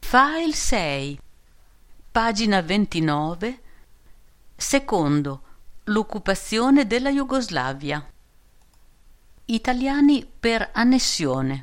File 6, pagina 29, secondo, l'occupazione della Jugoslavia. Italiani per annessione.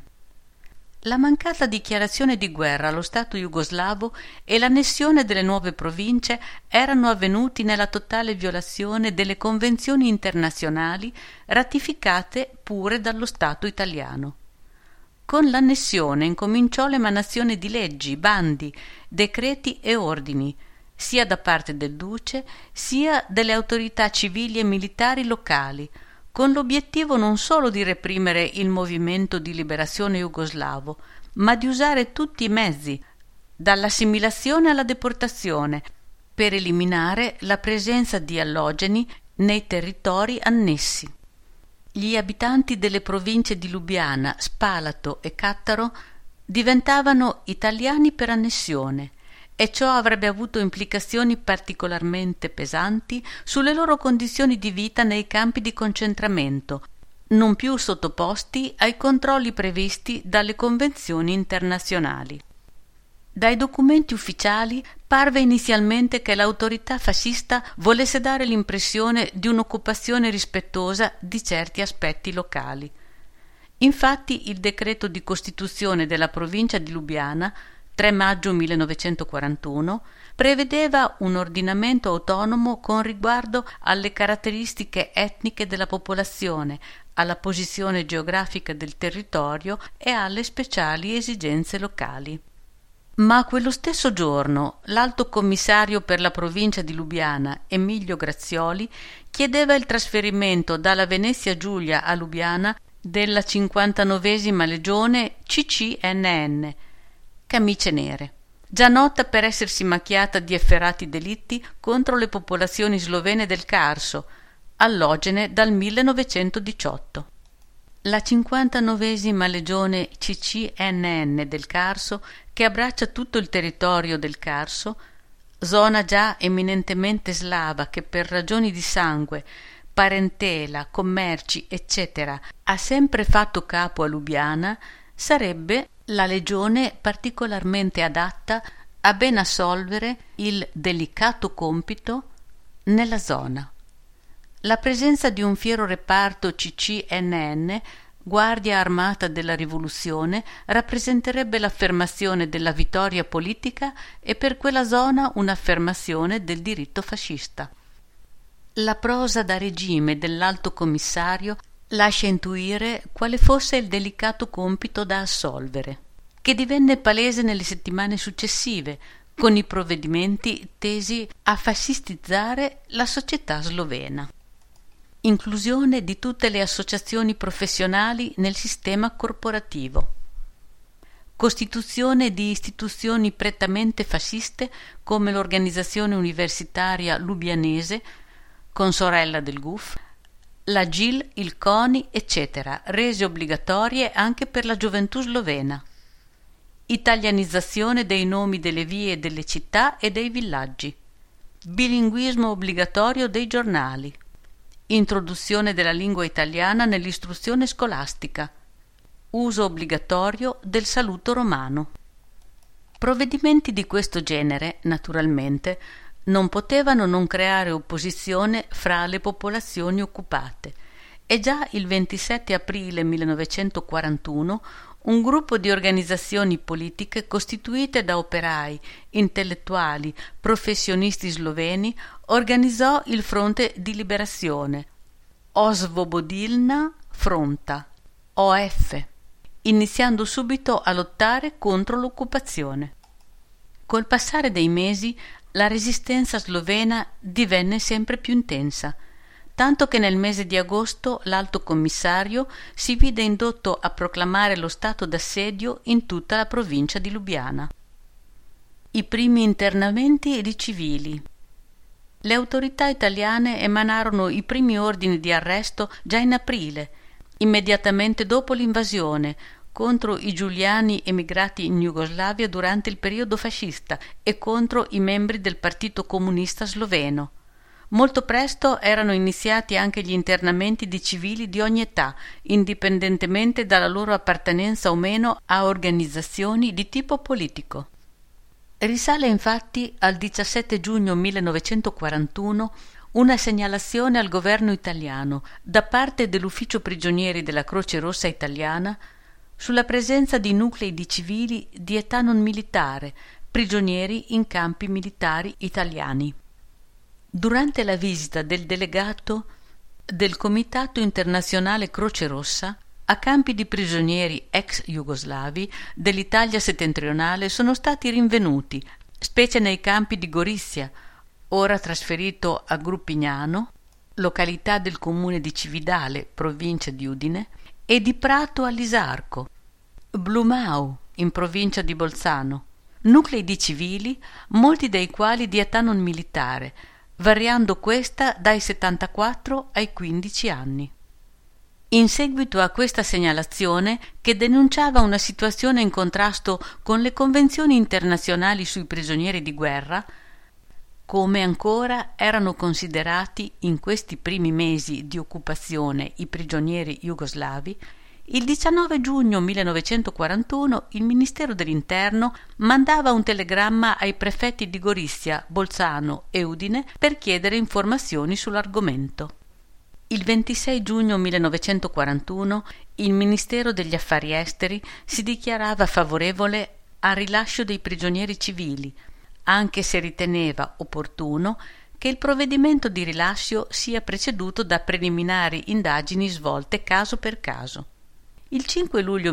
La mancata dichiarazione di guerra allo Stato jugoslavo e l'annessione delle nuove province erano avvenuti nella totale violazione delle convenzioni internazionali ratificate pure dallo Stato italiano. Con l'annessione incominciò l'emanazione di leggi, bandi, decreti e ordini, sia da parte del duce sia delle autorità civili e militari locali, con l'obiettivo non solo di reprimere il movimento di liberazione jugoslavo, ma di usare tutti i mezzi, dall'assimilazione alla deportazione, per eliminare la presenza di allogeni nei territori annessi. Gli abitanti delle province di Lubiana, Spalato e Cattaro diventavano italiani per annessione e ciò avrebbe avuto implicazioni particolarmente pesanti sulle loro condizioni di vita nei campi di concentramento, non più sottoposti ai controlli previsti dalle convenzioni internazionali. Dai documenti ufficiali parve inizialmente che l'autorità fascista volesse dare l'impressione di un'occupazione rispettosa di certi aspetti locali. Infatti il decreto di costituzione della provincia di Lubiana, 3 maggio 1941, prevedeva un ordinamento autonomo con riguardo alle caratteristiche etniche della popolazione, alla posizione geografica del territorio e alle speciali esigenze locali. Ma quello stesso giorno l'Alto Commissario per la provincia di Lubiana, Emilio Grazioli, chiedeva il trasferimento dalla Venezia Giulia a Lubiana della 59ª Legione CCNN, Camicie Nere, già nota per essersi macchiata di efferati delitti contro le popolazioni slovene del Carso, allogene dal 1918. La 59ª Legione CCNN del Carso, che abbraccia tutto il territorio del Carso, zona già eminentemente slava che per ragioni di sangue, parentela, commerci, eccetera, ha sempre fatto capo a Lubiana, sarebbe la legione particolarmente adatta a ben assolvere il delicato compito nella zona. La presenza di un fiero reparto CCNN, Guardia Armata della Rivoluzione, rappresenterebbe l'affermazione della vittoria politica e per quella zona un'affermazione del diritto fascista. La prosa da regime dell'Alto Commissario lascia intuire quale fosse il delicato compito da assolvere, che divenne palese nelle settimane successive, con i provvedimenti tesi a fascistizzare la società slovena. Inclusione di tutte le associazioni professionali nel sistema corporativo. Costituzione di istituzioni prettamente fasciste come l'Organizzazione Universitaria Lubianese, consorella del GUF, la GIL, il CONI, eccetera, rese obbligatorie anche per la gioventù slovena. Italianizzazione dei nomi delle vie e delle città e dei villaggi. Bilinguismo obbligatorio dei giornali. Introduzione della lingua italiana nell'istruzione scolastica. Uso obbligatorio del saluto romano. Provvedimenti di questo genere, naturalmente, non potevano non creare opposizione fra le popolazioni occupate e già il 27 aprile 1941 un gruppo di organizzazioni politiche costituite da operai, intellettuali, professionisti sloveni organizzò il Fronte di Liberazione, Osvobodilna Fronta, OF, iniziando subito a lottare contro l'occupazione. Col passare dei mesi la resistenza slovena divenne sempre più intensa, tanto che nel mese di agosto l'Alto Commissario si vide indotto a proclamare lo stato d'assedio in tutta la provincia di Lubiana. I primi internamenti di civili. Le autorità italiane emanarono i primi ordini di arresto già in aprile, immediatamente dopo l'invasione, contro i giuliani emigrati in Jugoslavia durante il periodo fascista e contro i membri del Partito Comunista Sloveno. Molto presto erano iniziati anche gli internamenti di civili di ogni età, indipendentemente dalla loro appartenenza o meno a organizzazioni di tipo politico. Risale infatti al 17 giugno 1941 una segnalazione al governo italiano da parte dell'Ufficio Prigionieri della Croce Rossa italiana sulla presenza di nuclei di civili di età non militare, prigionieri in campi militari italiani. Durante la visita del delegato del Comitato Internazionale Croce Rossa a campi di prigionieri ex jugoslavi dell'Italia settentrionale sono stati rinvenuti, specie nei campi di Gorizia, ora trasferito a Gruppignano, località del comune di Cividale, provincia di Udine, e di Prato all'Isarco, Blumau, in provincia di Bolzano, nuclei di civili, molti dei quali di età non militare, variando questa dai 74 ai 15 anni. In seguito a questa segnalazione, che denunciava una situazione in contrasto con le convenzioni internazionali sui prigionieri di guerra, come ancora erano considerati in questi primi mesi di occupazione i prigionieri jugoslavi, il 19 giugno 1941 il Ministero dell'Interno mandava un telegramma ai prefetti di Gorizia, Bolzano e Udine per chiedere informazioni sull'argomento. Il 26 giugno 1941 il Ministero degli Affari Esteri si dichiarava favorevole al rilascio dei prigionieri civili, anche se riteneva opportuno che il provvedimento di rilascio sia preceduto da preliminari indagini svolte caso per caso. Il 5 luglio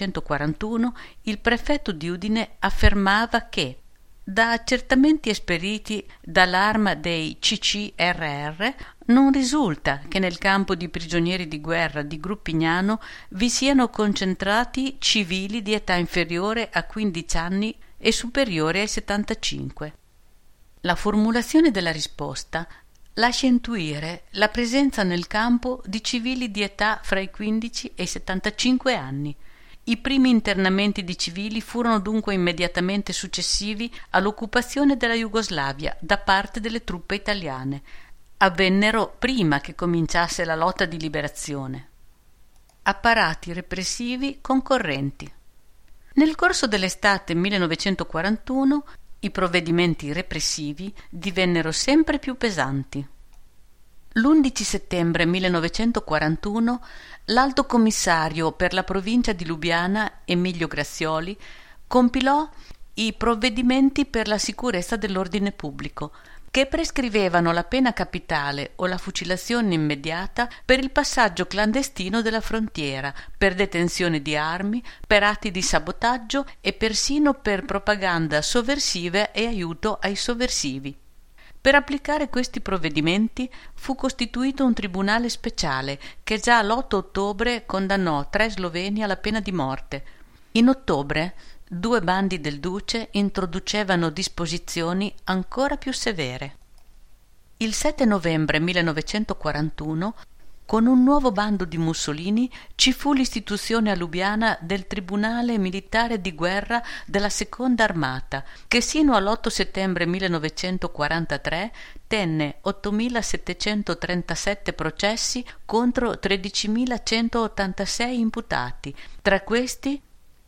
1941 il prefetto di Udine affermava che, da accertamenti esperiti dall'Arma dei CCRR, non risulta che nel campo di prigionieri di guerra di Gruppignano vi siano concentrati civili di età inferiore a 15 anni e superiore ai 75. La formulazione della risposta lascia intuire la presenza nel campo di civili di età fra i 15 e i 75 anni. I primi internamenti di civili furono dunque immediatamente successivi all'occupazione della Jugoslavia da parte delle truppe italiane. Avvennero prima che cominciasse la lotta di liberazione. Apparati repressivi concorrenti. Nel corso dell'estate 1941 i provvedimenti repressivi divennero sempre più pesanti. L'11 settembre 1941 l'Alto Commissario per la provincia di Lubiana, Emilio Grazioli, compilò i provvedimenti per la sicurezza dell'ordine pubblico, che prescrivevano la pena capitale o la fucilazione immediata per il passaggio clandestino della frontiera, per detenzione di armi, per atti di sabotaggio e persino per propaganda sovversiva e aiuto ai sovversivi. Per applicare questi provvedimenti fu costituito un tribunale speciale che già l'8 ottobre condannò 3 sloveni alla pena di morte. In ottobre 2 bandi del Duce introducevano disposizioni ancora più severe. Il 7 novembre 1941, con un nuovo bando di Mussolini, ci fu l'istituzione a Lubiana del Tribunale Militare di Guerra della Seconda Armata, che sino all'8 settembre 1943 tenne 8.737 processi contro 13.186 imputati. Tra questi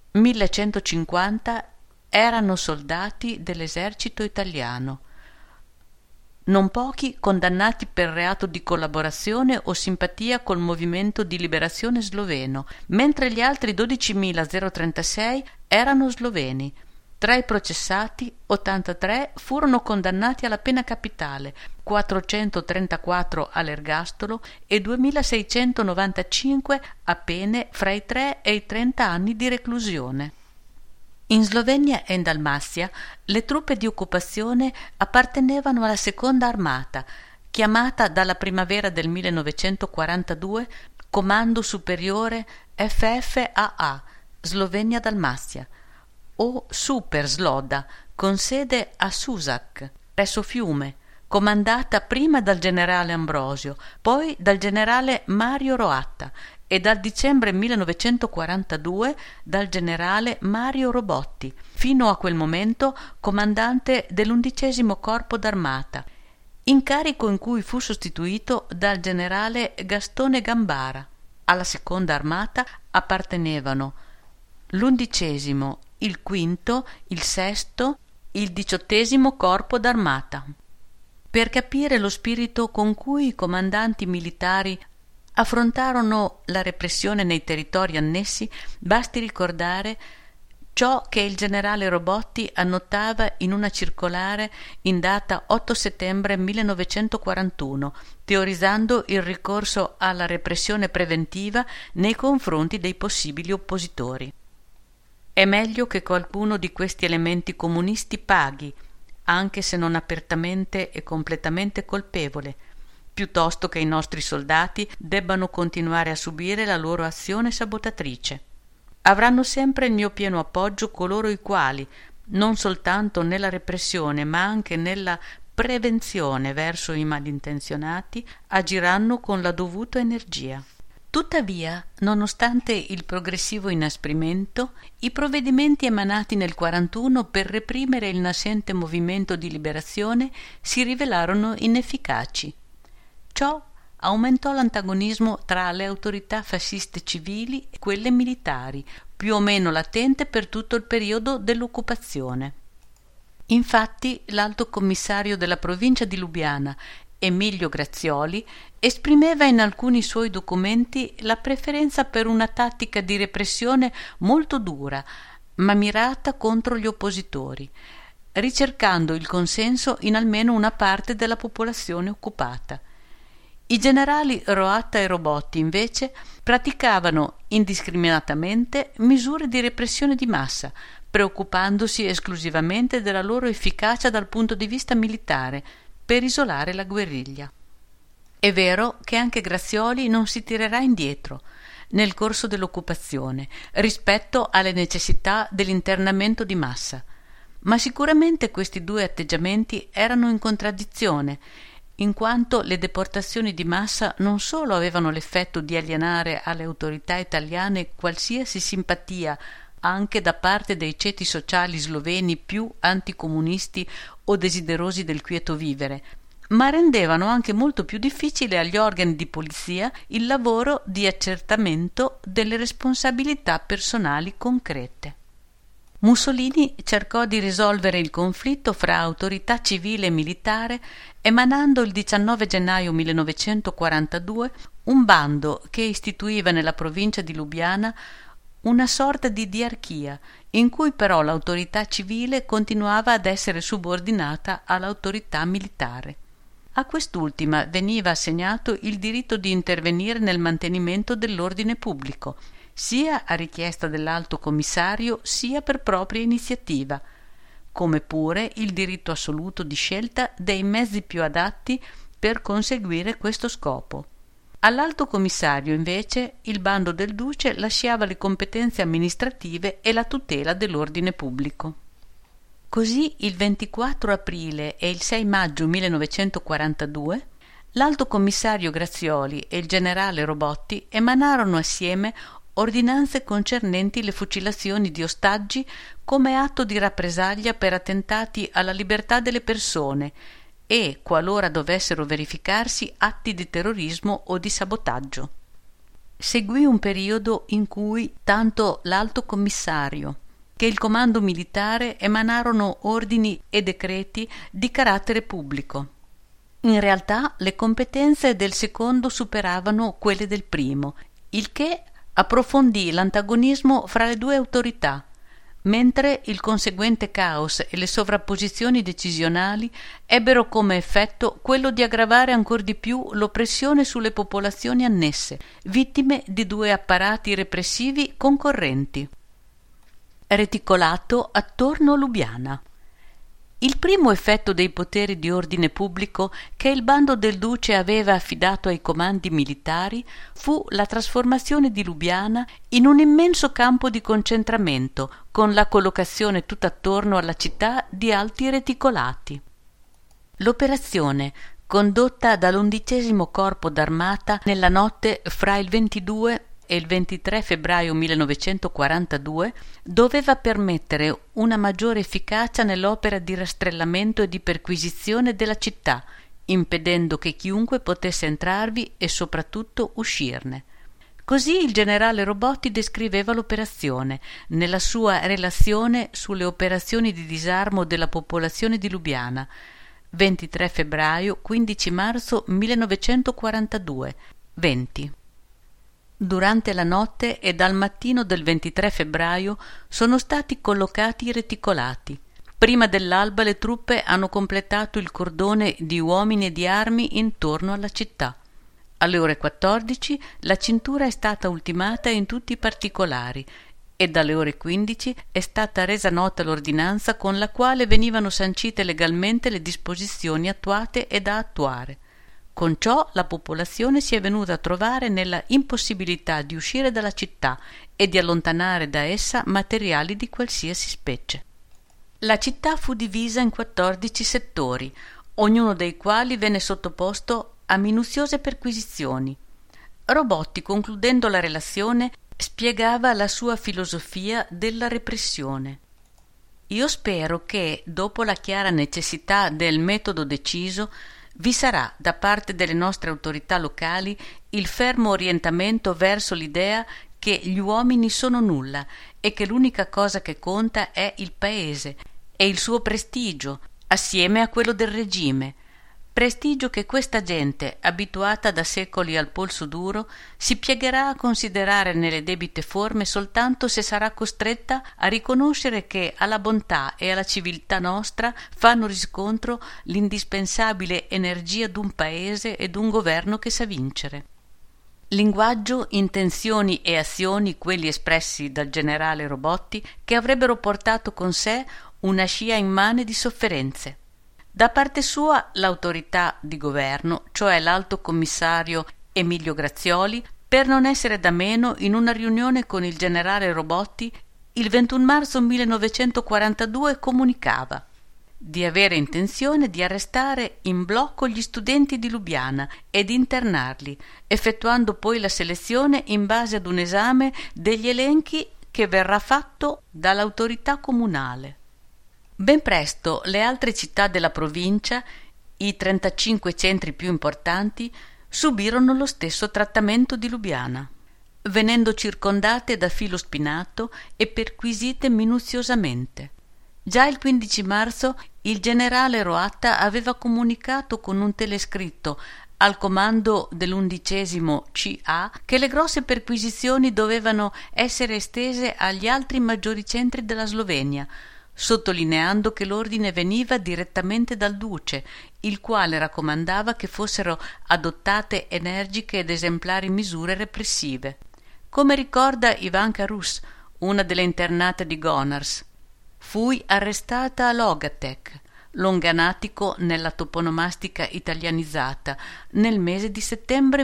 1.150 erano soldati dell'esercito italiano. Non pochi condannati per reato di collaborazione o simpatia col movimento di liberazione sloveno, mentre gli altri 12.036 erano sloveni. Tra i processati, 83 furono condannati alla pena capitale, 434 all'ergastolo e 2.695 a pene fra i 3 e i 30 anni di reclusione. In Slovenia e in Dalmazia le truppe di occupazione appartenevano alla Seconda Armata, chiamata dalla primavera del 1942 Comando Superiore FFAA, Slovenia-Dalmazia, o Super Sloda, con sede a Susak, presso Fiume, comandata prima dal generale Ambrosio, poi dal generale Mario Roatta e dal dicembre 1942 dal generale Mario Robotti, fino a quel momento comandante dell'11° Corpo d'Armata, incarico in cui fu sostituito dal generale Gastone Gambara. Alla Seconda Armata appartenevano l'11°, il 5°, il 6°, il 18° Corpo d'Armata. Per capire lo spirito con cui i comandanti militari affrontarono la repressione nei territori annessi, basti ricordare ciò che il generale Robotti annotava in una circolare in data 8 settembre 1941, teorizzando il ricorso alla repressione preventiva nei confronti dei possibili oppositori. È meglio che qualcuno di questi elementi comunisti paghi, anche se non apertamente e completamente colpevole, piuttosto che i nostri soldati debbano continuare a subire la loro azione sabotatrice. Avranno sempre il mio pieno appoggio coloro i quali, non soltanto nella repressione ma anche nella prevenzione verso i malintenzionati, agiranno con la dovuta energia. Tuttavia, nonostante il progressivo inasprimento, i provvedimenti emanati nel 1941 per reprimere il nascente movimento di liberazione si rivelarono inefficaci. Ciò aumentò l'antagonismo tra le autorità fasciste civili e quelle militari, più o meno latente per tutto il periodo dell'occupazione. Infatti, l'alto commissario della provincia di Lubiana, Emilio Grazioli, esprimeva in alcuni suoi documenti la preferenza per una tattica di repressione molto dura, ma mirata contro gli oppositori, ricercando il consenso in almeno una parte della popolazione occupata. I generali Roatta e Robotti, invece, praticavano indiscriminatamente misure di repressione di massa, preoccupandosi esclusivamente della loro efficacia dal punto di vista militare, per isolare la guerriglia. È vero che anche Grazioli non si tirerà indietro nel corso dell'occupazione rispetto alle necessità dell'internamento di massa, ma sicuramente questi due atteggiamenti erano in contraddizione, in quanto le deportazioni di massa non solo avevano l'effetto di alienare alle autorità italiane qualsiasi simpatia anche da parte dei ceti sociali sloveni più anticomunisti o desiderosi del quieto vivere, ma rendevano anche molto più difficile agli organi di polizia il lavoro di accertamento delle responsabilità personali concrete. Mussolini cercò di risolvere il conflitto fra autorità civile e militare emanando il 19 gennaio 1942 un bando che istituiva nella provincia di Lubiana una sorta di diarchia, in cui però l'autorità civile continuava ad essere subordinata all'autorità militare. A quest'ultima veniva assegnato il diritto di intervenire nel mantenimento dell'ordine pubblico, sia a richiesta dell'alto commissario sia per propria iniziativa, come pure il diritto assoluto di scelta dei mezzi più adatti per conseguire questo scopo. All'alto commissario, invece, il bando del duce lasciava le competenze amministrative e la tutela dell'ordine pubblico. Così il 24 aprile e il 6 maggio 1942 l'alto commissario Grazioli e il generale Robotti emanarono assieme ordinanze concernenti le fucilazioni di ostaggi come atto di rappresaglia per attentati alla libertà delle persone e, qualora dovessero verificarsi, atti di terrorismo o di sabotaggio. Seguì un periodo in cui tanto l'alto commissario che il comando militare emanarono ordini e decreti di carattere pubblico. In realtà le competenze del secondo superavano quelle del primo, il che approfondì l'antagonismo fra le due autorità, mentre il conseguente caos e le sovrapposizioni decisionali ebbero come effetto quello di aggravare ancor di più l'oppressione sulle popolazioni annesse, vittime di due apparati repressivi concorrenti. Reticolato attorno a Lubiana. Il primo effetto dei poteri di ordine pubblico che il bando del duce aveva affidato ai comandi militari fu la trasformazione di Lubiana in un immenso campo di concentramento, con la collocazione tutt'attorno alla città di alti reticolati. L'operazione, condotta dall'11° Corpo d'Armata nella notte fra il 22 e il 23 febbraio 1942, doveva permettere una maggiore efficacia nell'opera di rastrellamento e di perquisizione della città, impedendo che chiunque potesse entrarvi e soprattutto uscirne. Così il generale Robotti descriveva l'operazione nella sua relazione sulle operazioni di disarmo della popolazione di Lubiana, 23 febbraio-15 marzo 1942, 20. Durante la notte e dal mattino del 23 febbraio sono stati collocati i reticolati. Prima dell'alba le truppe hanno completato il cordone di uomini e di armi intorno alla città. Alle ore 14 la cintura è stata ultimata in tutti i particolari e dalle ore 15 è stata resa nota l'ordinanza con la quale venivano sancite legalmente le disposizioni attuate e da attuare. Con ciò la popolazione si è venuta a trovare nella impossibilità di uscire dalla città e di allontanare da essa materiali di qualsiasi specie. La città fu divisa in 14 settori, ognuno dei quali venne sottoposto a minuziose perquisizioni. Robotti, concludendo la relazione, spiegava la sua filosofia della repressione. Io spero che, dopo la chiara necessità del metodo deciso, vi sarà da parte delle nostre autorità locali il fermo orientamento verso l'idea che gli uomini sono nulla e che l'unica cosa che conta è il paese e il suo prestigio, assieme a quello del regime, prestigio che questa gente, abituata da secoli al polso duro, si piegherà a considerare nelle debite forme soltanto se sarà costretta a riconoscere che alla bontà e alla civiltà nostra fanno riscontro l'indispensabile energia d'un paese e d'un governo che sa vincere. Linguaggio, intenzioni e azioni quelli espressi dal generale Robotti, che avrebbero portato con sé una scia immane di sofferenze. Da parte sua l'autorità di governo, cioè l'alto commissario Emilio Grazioli, per non essere da meno, in una riunione con il generale Robotti, il 21 marzo 1942 comunicava di avere intenzione di arrestare in blocco gli studenti di Lubiana e di internarli, effettuando poi la selezione in base ad un esame degli elenchi che verrà fatto dall'autorità comunale. Ben presto le altre città della provincia, i 35 centri più importanti, subirono lo stesso trattamento di Lubiana, venendo circondate da filo spinato e perquisite minuziosamente. Già il 15 marzo il generale Roatta aveva comunicato con un telescritto al comando dell'11° CA che le grosse perquisizioni dovevano essere estese agli altri maggiori centri della Slovenia, sottolineando che l'ordine veniva direttamente dal duce, il quale raccomandava che fossero adottate energiche ed esemplari misure repressive. Come ricorda Ivanka Rus, una delle internate di Gonars, fui arrestata a Logatec, longanatico nella toponomastica italianizzata, nel mese di settembre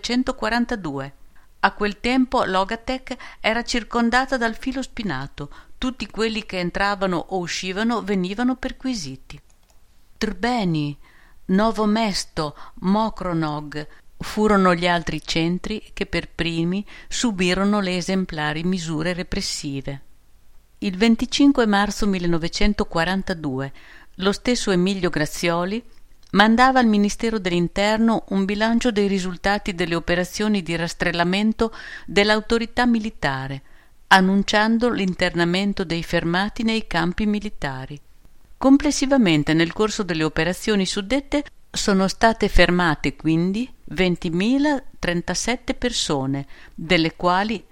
1942. A quel tempo Logatec era circondata dal filo spinato, tutti quelli che entravano o uscivano venivano perquisiti. Trbeni, Novo Mesto, Mokronog furono gli altri centri che per primi subirono le esemplari misure repressive. Il 25 marzo 1942 lo stesso Emilio Grazioli mandava al Ministero dell'Interno un bilancio dei risultati delle operazioni di rastrellamento dell'autorità militare, annunciando l'internamento dei fermati nei campi militari. Complessivamente nel corso delle operazioni suddette sono state fermate quindi 20.037 persone, delle quali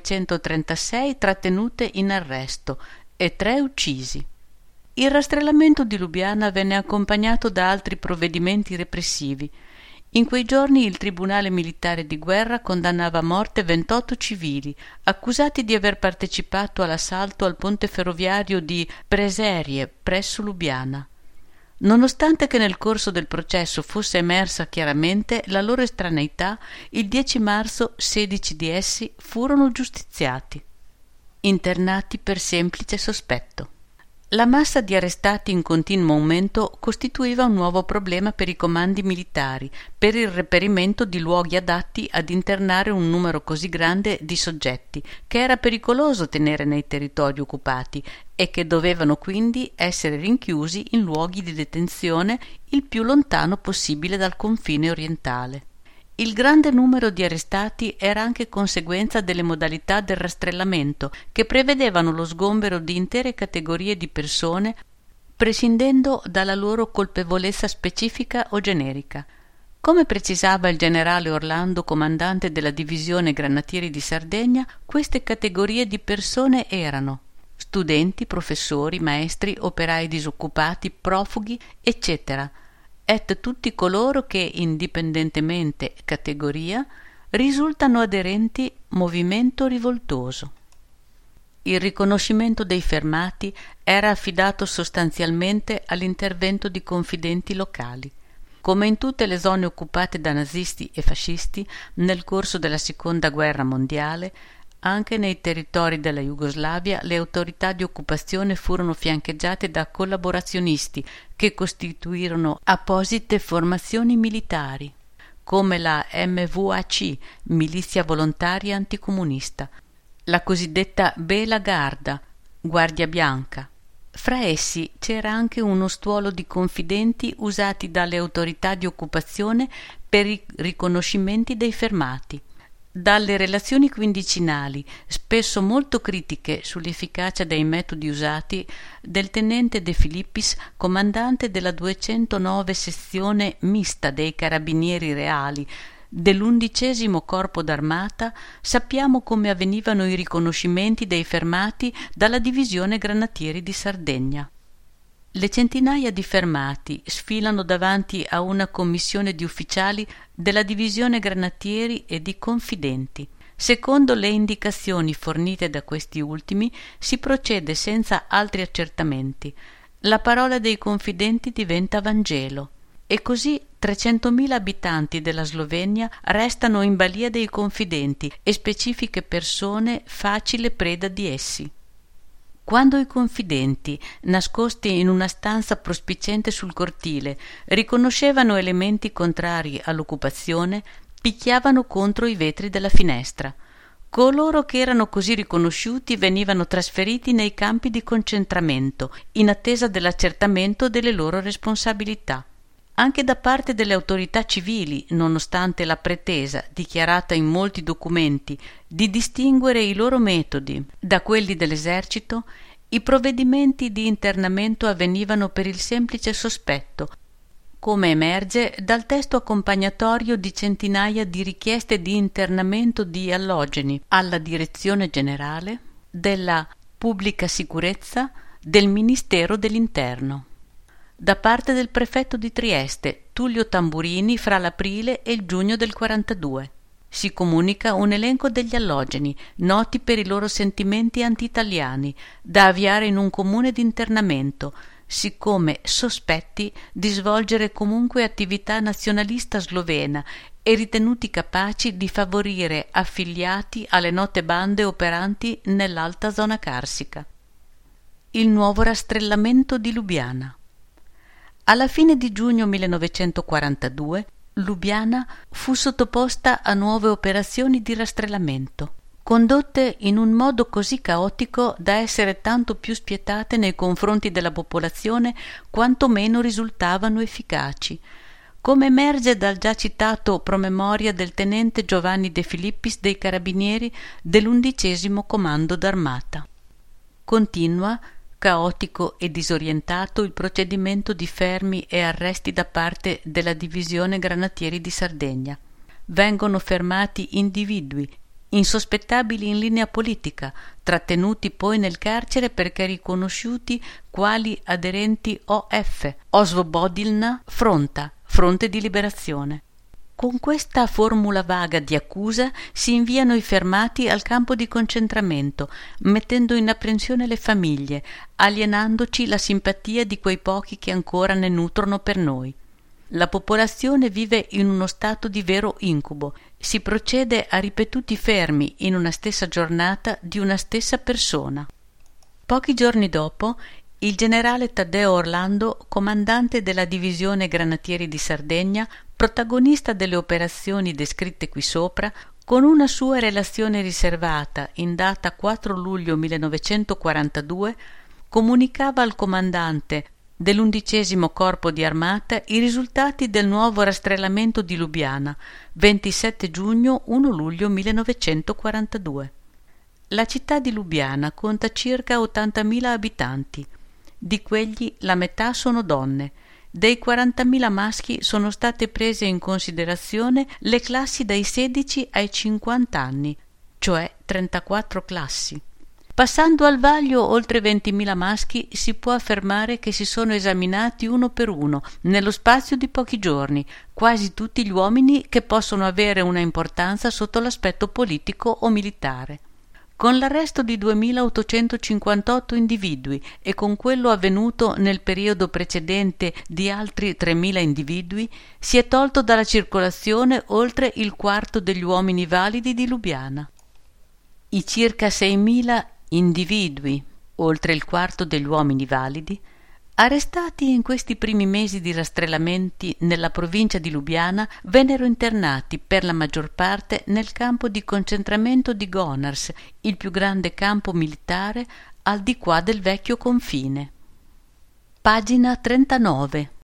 936 trattenute in arresto e 3 uccisi. Il rastrellamento di Lubiana venne accompagnato da altri provvedimenti repressivi. In quei giorni il Tribunale Militare di Guerra condannava a morte 28 civili, accusati di aver partecipato all'assalto al ponte ferroviario di Preserie, presso Lubiana. Nonostante che nel corso del processo fosse emersa chiaramente la loro estraneità, il 10 marzo 16 di essi furono giustiziati, internati per semplice sospetto. La massa di arrestati in continuo aumento costituiva un nuovo problema per i comandi militari, per il reperimento di luoghi adatti ad internare un numero così grande di soggetti, che era pericoloso tenere nei territori occupati e che dovevano quindi essere rinchiusi in luoghi di detenzione il più lontano possibile dal confine orientale. Il grande numero di arrestati era anche conseguenza delle modalità del rastrellamento, che prevedevano lo sgombero di intere categorie di persone, prescindendo dalla loro colpevolezza specifica o generica. Come precisava il generale Orlando, comandante della divisione Granatieri di Sardegna, queste categorie di persone erano studenti, professori, maestri, operai disoccupati, profughi, eccetera, et tutti coloro che, indipendentemente categoria, risultano aderenti movimento rivoltoso. Il riconoscimento dei fermati era affidato sostanzialmente all'intervento di confidenti locali. Come in tutte le zone occupate da nazisti e fascisti nel corso della Seconda Guerra Mondiale, anche nei territori della Jugoslavia le autorità di occupazione furono fiancheggiate da collaborazionisti che costituirono apposite formazioni militari, come la MVAC, Milizia Volontaria Anticomunista, la cosiddetta Bela Garda, Guardia Bianca. Fra essi c'era anche uno stuolo di confidenti usati dalle autorità di occupazione per i riconoscimenti dei fermati. Dalle relazioni quindicinali, spesso molto critiche sull'efficacia dei metodi usati, del tenente De Filippis, comandante della 209 sezione mista dei Carabinieri Reali dell'11° Corpo d'Armata, sappiamo come avvenivano i riconoscimenti dei fermati dalla divisione Granatieri di Sardegna. Le centinaia di fermati sfilano davanti a una commissione di ufficiali della divisione Granatieri e di confidenti. Secondo le indicazioni fornite da questi ultimi, si procede senza altri accertamenti. La parola dei confidenti diventa Vangelo. E così 300.000 abitanti della Slovenia restano in balia dei confidenti e specifiche persone facile preda di essi. Quando i confidenti, nascosti in una stanza prospiciente sul cortile, riconoscevano elementi contrari all'occupazione, picchiavano contro i vetri della finestra. Coloro che erano così riconosciuti venivano trasferiti nei campi di concentramento, in attesa dell'accertamento delle loro responsabilità. Anche da parte delle autorità civili, nonostante la pretesa, dichiarata in molti documenti, di distinguere i loro metodi da quelli dell'esercito, i provvedimenti di internamento avvenivano per il semplice sospetto, come emerge dal testo accompagnatorio di centinaia di richieste di internamento di allogeni alla Direzione Generale della Pubblica Sicurezza del Ministero dell'Interno. Da parte del prefetto di Trieste, Tullio Tamburini, fra l'aprile e il giugno del 42. Si comunica un elenco degli allogeni, noti per i loro sentimenti anti-italiani, da avviare in un comune di internamento, siccome sospetti di svolgere comunque attività nazionalista slovena e ritenuti capaci di favorire affiliati alle note bande operanti nell'alta zona carsica. Il nuovo rastrellamento di Lubiana. Alla fine di giugno 1942 Lubiana fu sottoposta a nuove operazioni di rastrellamento, condotte in un modo così caotico da essere tanto più spietate nei confronti della popolazione quanto meno risultavano efficaci, come emerge dal già citato promemoria del tenente Giovanni De Filippis dei Carabinieri dell'11° Comando d'Armata. Continua caotico e disorientato il procedimento di fermi e arresti da parte della divisione Granatieri di Sardegna. Vengono fermati individui insospettabili in linea politica, trattenuti poi nel carcere perché riconosciuti quali aderenti OF, Osvobodilna Fronta, Fronte di Liberazione. Con questa formula vaga di accusa si inviano i fermati al campo di concentramento, mettendo in apprensione le famiglie, alienandoci la simpatia di quei pochi che ancora ne nutrono per noi. La popolazione vive in uno stato di vero incubo. Si procede a ripetuti fermi in una stessa giornata di una stessa persona. Pochi giorni dopo, il generale Taddeo Orlando, comandante della divisione Granatieri di Sardegna, protagonista delle operazioni descritte qui sopra, con una sua relazione riservata in data 4 luglio 1942, comunicava al comandante dell'11° Corpo di Armata i risultati del nuovo rastrellamento di Lubiana, 27 giugno-1 luglio 1942. La città di Lubiana conta circa 80.000 abitanti. Di quegli la metà sono donne. Dei 40.000 maschi sono state prese in considerazione le classi dai 16 ai 50 anni, cioè 34 classi. Passando al vaglio oltre 20.000 maschi, si può affermare che si sono esaminati uno per uno, nello spazio di pochi giorni, quasi tutti gli uomini che possono avere una importanza sotto l'aspetto politico o militare. Con l'arresto di 2.858 individui e con quello avvenuto nel periodo precedente di altri 3.000 individui, si è tolto dalla circolazione oltre il quarto degli uomini validi di Lubiana. I circa 6.000 individui, oltre il quarto degli uomini validi, arrestati in questi primi mesi di rastrellamenti nella provincia di Lubiana, vennero internati per la maggior parte nel campo di concentramento di Gonars, il più grande campo militare al di qua del vecchio confine. Pagina 39.